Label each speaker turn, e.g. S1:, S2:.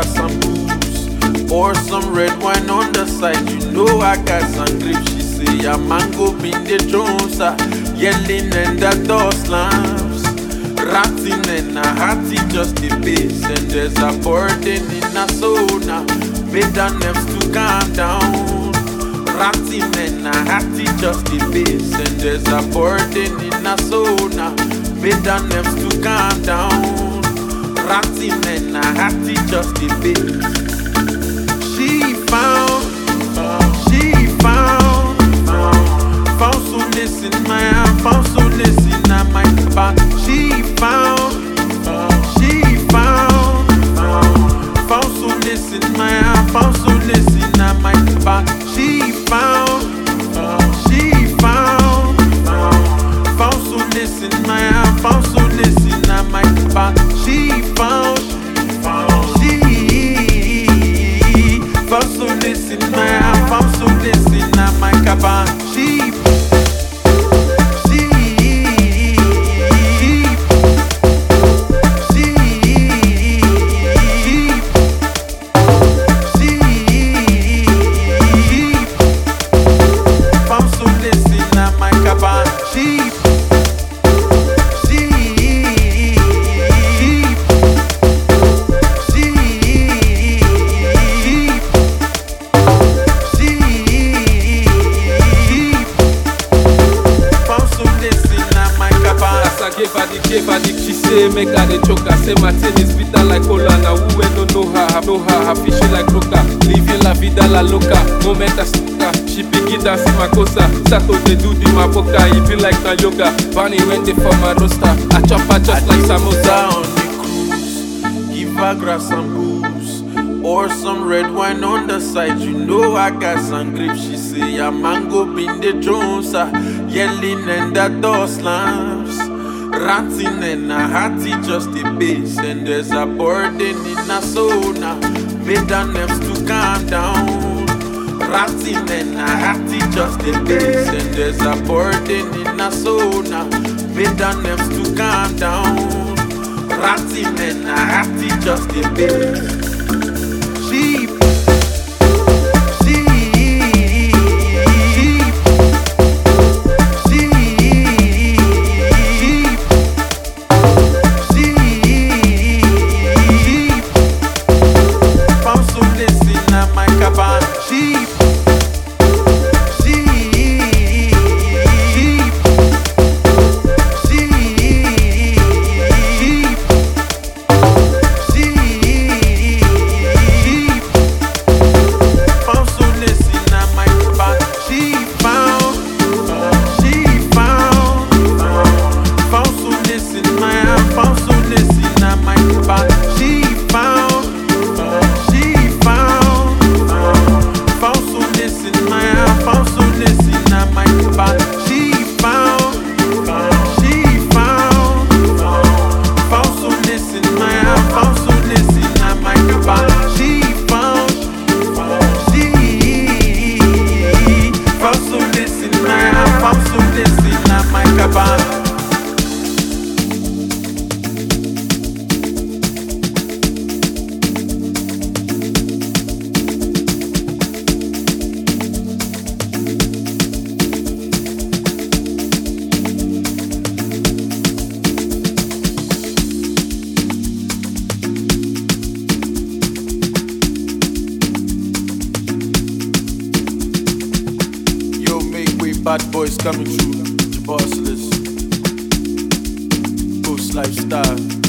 S1: grab some booze or some red wine on the side. You know I got some grip. She say a mango bin the drones, yelling and the door slams, ratting and a hattie just the bass. And there's a burden in a sauna, made the nerves to calm down. Ratting and a hattie just the bass. And there's a burden in a sauna, made the nerves to calm down. Ratting and a hattie just the bass. She found solace in my hand, found solace in my back. She found solace in my hand, found solace in my back. She found solace in my hand, found solace in my back. She found solace in my hand, found solace in my cabana. She gave her the she say make her the choker. Say Martin is bitter like cola. Now who don't know her fishy like roca. Living la vida la loca, moment a stuka. She begin dancing makosa. Saturday do the mapoka. He feel like na yoga. Bunny when they form a roster. I chop her just like samosa. On the cruise, give her grass and booze or some red wine on the side. You know I got some grip. She say a mango bin the Jones, yelling and the door slams, ratting and a hattie just the bass. And there's a burden in a sauna, made the nerves to calm down. Ratting and a hattie just the bass. And there's a burden in a sauna, made the nerves to calm down. Ratting and a hattie just the bass. She bad boys coming through, the boss list, Boost Lifestyle.